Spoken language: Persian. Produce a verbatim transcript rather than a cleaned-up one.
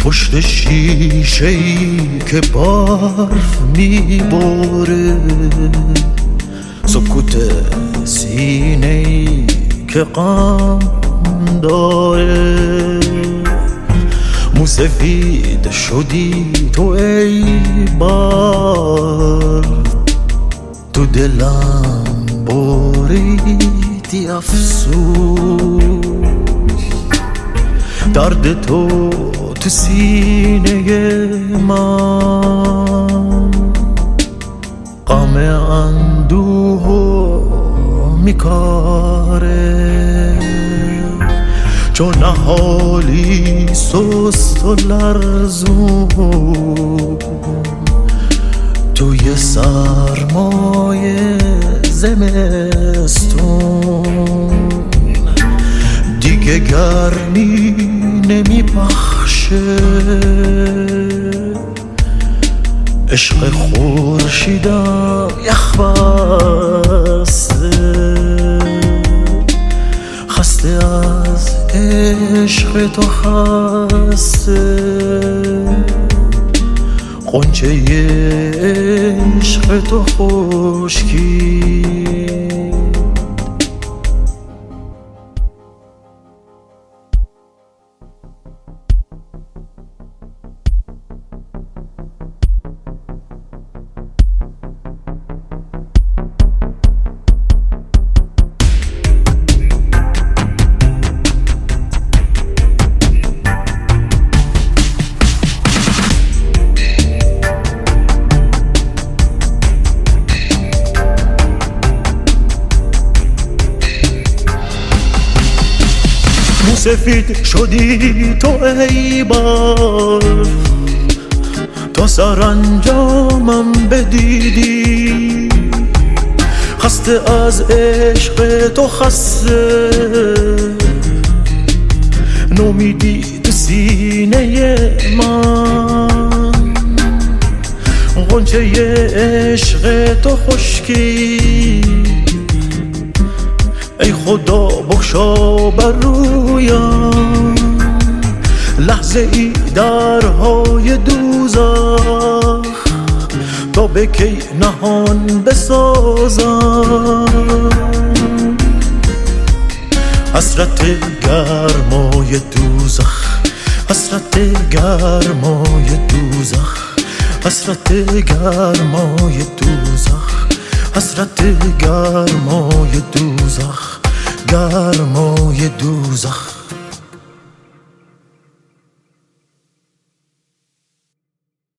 پشت شیشه‌ای که برف میباره، سکوت سینه‌ای که غم داره. موسفید شدی تو ای بار، تو دلم بریدی افسوس. درد تو تو سینه من غم اندوه میکاره، چون حالی سست و لرزون توی سرمای زمستون. دیگه گرمی نمیبخشه، عشق خورشیدم یخ بسته. خسته از عشق تو خسته، غنچه عشق تو خشکی. سفید شدی تو ای بار، تا سرانجامم بدیدی. خسته از عشق تو خسته، نومیدی تو سینه من. غنچه عشق تو خشکی، ای خدا بخشا بر رویم لحظه ای درهای دوزخ، تا به کی نهان بسازم. حسرت گرمای دوزخ، حسرت گرمای دوزخ، حسرت گرمای دوزخ، حسرت گرمای دوزخ، گرمای دوزخ.